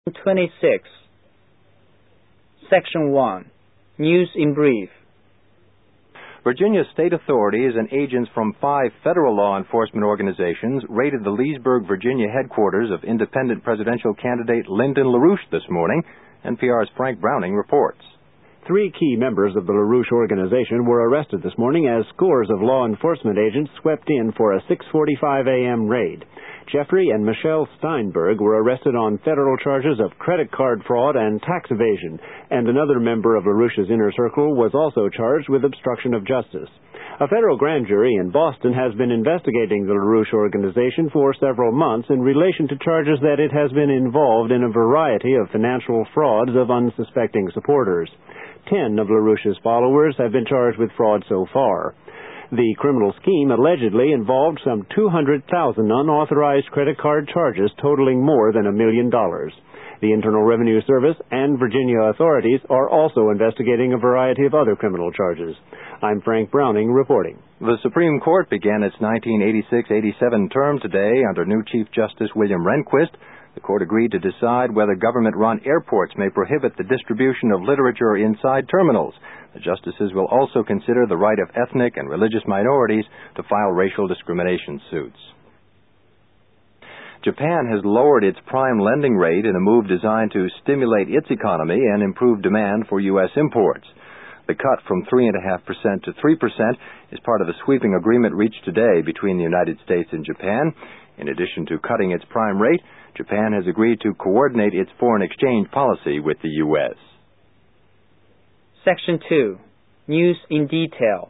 26. Section 1. News in brief. Virginia state authorities and agents from 5 federal law enforcement organizations raided the Leesburg, Virginia headquarters of independent presidential candidate Lyndon LaRouche this morning. NPR's Frank Browning reports. 3 key members of the LaRouche organization were arrested this morning as scores of law enforcement agents swept in for a 6:45 a.m. raid. Jeffrey and Michelle Steinberg were arrested on federal charges of credit card fraud and tax evasion, and another member of LaRouche's inner circle was also charged with obstruction of justice. A federal grand jury in Boston has been investigating the LaRouche organization for several months in relation to charges that it has been involved in a variety of financial frauds of unsuspecting supporters. 10 of LaRouche's followers have been charged with fraud so far. The criminal scheme allegedly involved some 200,000 unauthorized credit card charges totaling more than $1 million. The Internal Revenue Service and Virginia authorities are also investigating a variety of other criminal charges. I'm Frank Browning reporting. The Supreme Court began its 1986-87 term today under new Chief Justice William Rehnquist. The court agreed to decide whether government-run airports may prohibit the distribution of literature inside terminals. The justices will also consider the right of ethnic and religious minorities to file racial discrimination suits. Japan has lowered its prime lending rate in a move designed to stimulate its economy and improve demand for U.S. imports. The cut from 3.5% to 3% is part of a sweeping agreement reached today between the United States and Japan. In addition to cutting its prime rate, Japan has agreed to coordinate its foreign exchange policy with the U.S. Section 2. News in detail.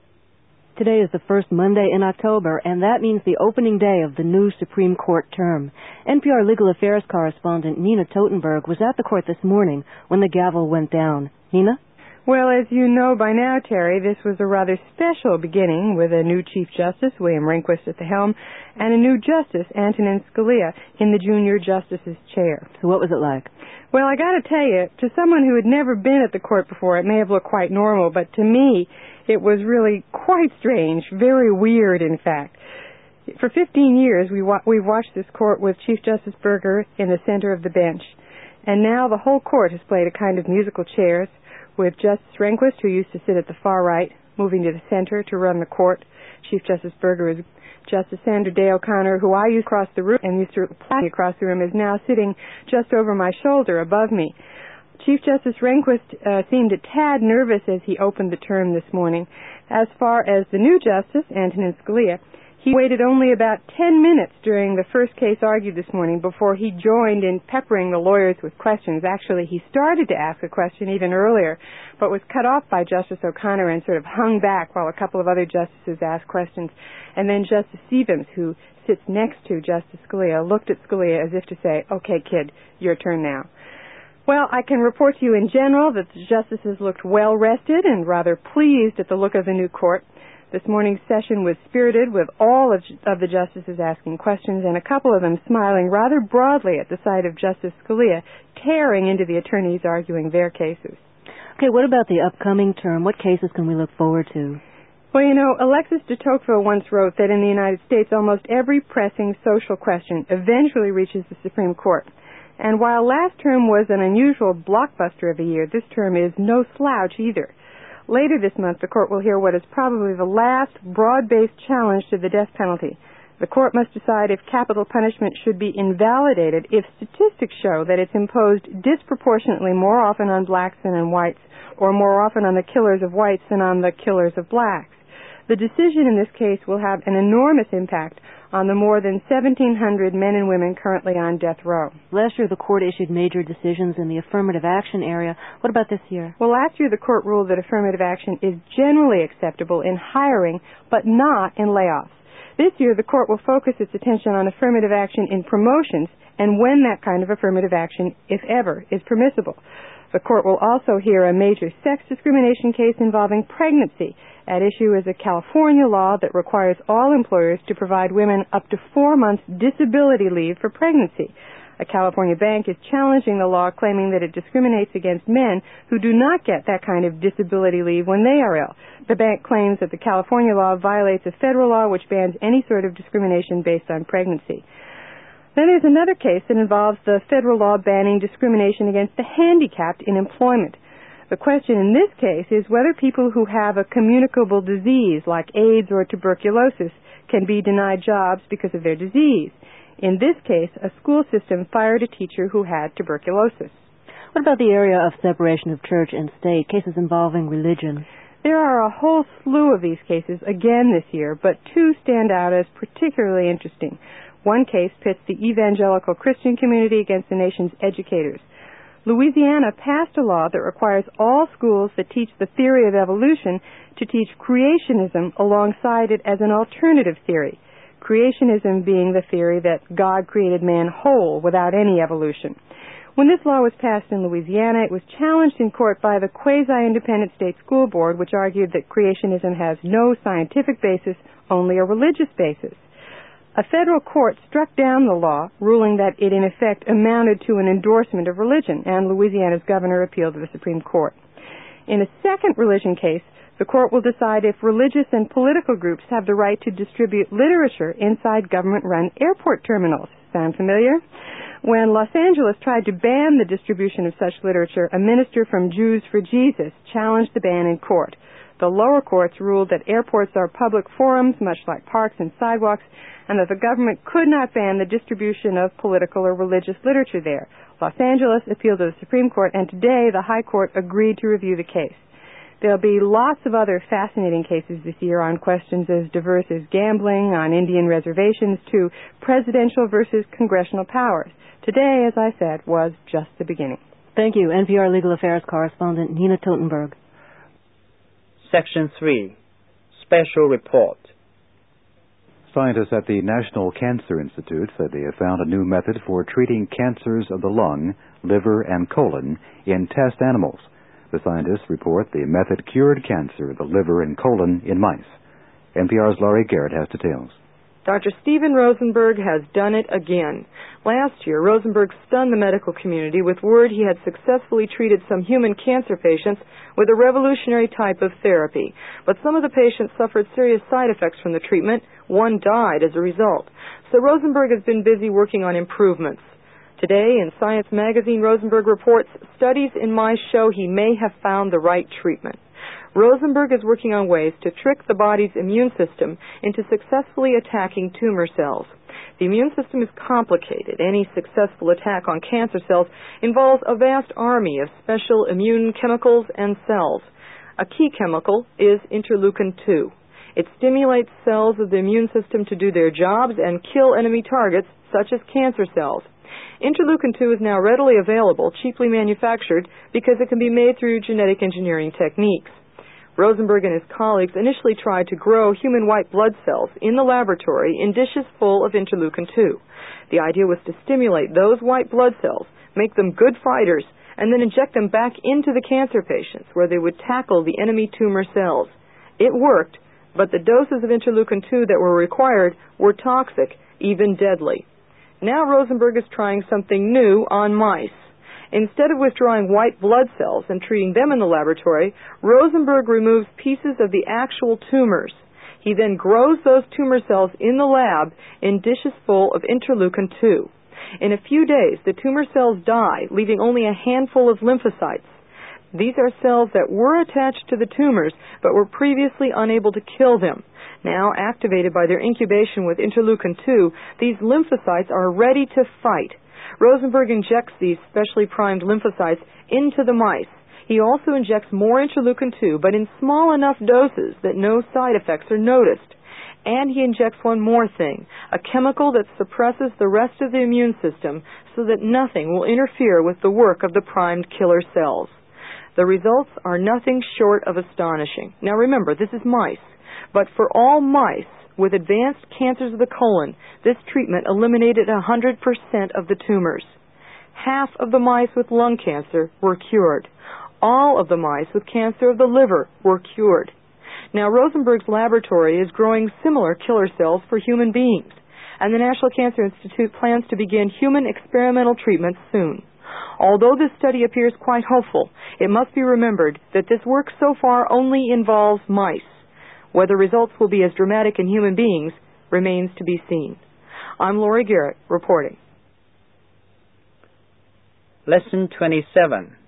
Today is the first Monday in October, and that means the opening day of the new Supreme Court term. NPR Legal Affairs correspondent Nina Totenberg was at the court this morning when the gavel went down. Nina? Well, as you know by now, Terry, this was a rather special beginning with a new Chief Justice, William Rehnquist, at the helm, and a new Justice, Antonin Scalia, in the Junior Justice's chair. So what was it like? Well, I got to tell you, to someone who had never been at the court before, it may have looked quite normal, but to me, it was really quite strange, very weird, in fact. For 15 years, we've watched this court with Chief Justice Burger in the center of the bench, and now the whole court has played a kind of musical chairs, with Justice Rehnquist, who used to sit at the far right, moving to the center to run the court. Chief Justice Burger is Justice Sandra Day O'Connor, who I used to cross the room and used to play across the room, is now sitting just over my shoulder above me. Chief Justice Rehnquist seemed a tad nervous as he opened the term this morning. As far as the new Justice, Antonin Scalia, he waited only about 10 minutes during the first case argued this morning before he joined in peppering the lawyers with questions. Actually, he started to ask a question even earlier, but was cut off by Justice O'Connor and sort of hung back while a couple of other justices asked questions. And then Justice Stevens, who sits next to Justice Scalia, looked at Scalia as if to say, "Okay, kid, your turn now." Well, I can report to you in general that the justices looked well-rested and rather pleased at the look of the new court. This morning's session was spirited, with all of the justices asking questions and a couple of them smiling rather broadly at the sight of Justice Scalia tearing into the attorneys arguing their cases. Okay, what about the upcoming term? What cases can we look forward to? Well, you know, Alexis de Tocqueville once wrote that in the United States, almost every pressing social question eventually reaches the Supreme Court. And while last term was an unusual blockbuster of a year, this term is no slouch either. Later this month, the court will hear what is probably the last broad-based challenge to the death penalty. The court must decide if capital punishment should be invalidated if statistics show that it's imposed disproportionately more often on blacks than on whites, or more often on the killers of whites than on the killers of blacks. The decision in this case will have an enormous impact on the more than 1,700 men and women currently on death row. Last year, the court issued major decisions in the affirmative action area. What about this year? Well, last year, the court ruled that affirmative action is generally acceptable in hiring, but not in layoffs. This year, the court will focus its attention on affirmative action in promotions and when that kind of affirmative action, if ever, is permissible. The court will also hear a major sex discrimination case involving pregnancy. At issue is a California law that requires all employers to provide women up to 4 months disability leave for pregnancy. A California bank is challenging the law, claiming that it discriminates against men who do not get that kind of disability leave when they are ill. The bank claims that the California law violates a federal law which bans any sort of discrimination based on pregnancy. Then there's another case that involves the federal law banning discrimination against the handicapped in employment. The question in this case is whether people who have a communicable disease like AIDS or tuberculosis can be denied jobs because of their disease. In this case, a school system fired a teacher who had tuberculosis. What about the area of separation of church and state, cases involving religion? There are a whole slew of these cases again this year, but two stand out as particularly interesting. One case pits the evangelical Christian community against the nation's educators. Louisiana passed a law that requires all schools that teach the theory of evolution to teach creationism alongside it as an alternative theory. Creationism being the theory that God created man whole without any evolution. When this law was passed in Louisiana, it was challenged in court by the quasi-independent state school board, which argued that creationism has no scientific basis, only a religious basis. A federal court struck down the law, ruling that it in effect amounted to an endorsement of religion, and Louisiana's governor appealed to the Supreme Court. In a second religion case, the court will decide if religious and political groups have the right to distribute literature inside government-run airport terminals. Sound familiar? When Los Angeles tried to ban the distribution of such literature, a minister from Jews for Jesus challenged the ban in court. The lower courts ruled that airports are public forums, much like parks and sidewalks, and that the government could not ban the distribution of political or religious literature there. Los Angeles appealed to the Supreme Court, and today the High Court agreed to review the case. There'll be lots of other fascinating cases this year on questions as diverse as gambling, on Indian reservations, to presidential versus congressional powers. Today, as I said, was just the beginning. Thank you, NPR Legal Affairs correspondent Nina Totenberg. Section 3. Special Report. Scientists at the National Cancer Institute said they have found a new method for treating cancers of the lung, liver, and colon in test animals. The scientists report the method cured cancer of the liver and colon in mice. NPR's Laurie Garrett has details. Dr. Steven Rosenberg has done it again. Last year, Rosenberg stunned the medical community with word he had successfully treated some human cancer patients with a revolutionary type of therapy. But some of the patients suffered serious side effects from the treatment. One died as a result. So Rosenberg has been busy working on improvements. Today, in Science magazine, Rosenberg reports studies in mice show he may have found the right treatment. Rosenberg is working on ways to trick the body's immune system into successfully attacking tumor cells. The immune system is complicated. Any successful attack on cancer cells involves a vast army of special immune chemicals and cells. A key chemical is interleukin-2. It stimulates cells of the immune system to do their jobs and kill enemy targets, such as cancer cells. Interleukin-2 is now readily available, cheaply manufactured, because it can be made through genetic engineering techniques. Rosenberg and his colleagues initially tried to grow human white blood cells in the laboratory in dishes full of interleukin-2. The idea was to stimulate those white blood cells, make them good fighters, and then inject them back into the cancer patients where they would tackle the enemy tumor cells. It worked, but the doses of interleukin-2 that were required were toxic, even deadly. Now Rosenberg is trying something new on mice. Instead of withdrawing white blood cells and treating them in the laboratory, Rosenberg removes pieces of the actual tumors. He then grows those tumor cells in the lab in dishes full of interleukin-2. In a few days, the tumor cells die, leaving only a handful of lymphocytes. These are cells that were attached to the tumors, but were previously unable to kill them. Now, activated by their incubation with interleukin-2, these lymphocytes are ready to fight. Rosenberg injects these specially primed lymphocytes into the mice. He also injects more interleukin-2, but in small enough doses that no side effects are noticed. And he injects one more thing, a chemical that suppresses the rest of the immune system so that nothing will interfere with the work of the primed killer cells. The results are nothing short of astonishing. Now remember, this is mice. But for all mice with advanced cancers of the colon, this treatment eliminated 100% of the tumors. Half of the mice with lung cancer were cured. All of the mice with cancer of the liver were cured. Now, Rosenberg's laboratory is growing similar killer cells for human beings, and the National Cancer Institute plans to begin human experimental treatments soon. Although this study appears quite hopeful, it must be remembered that this work so far only involves mice. Whether results will be as dramatic in human beings remains to be seen. I'm Lori Garrett, reporting. Lesson 27.